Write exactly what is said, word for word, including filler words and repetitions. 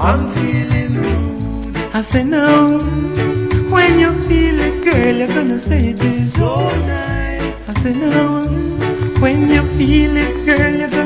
I'm feeling rude. I say no. When you feel it, girl, you're gonna say it is So nice. I say no. When you feel it, girl, you're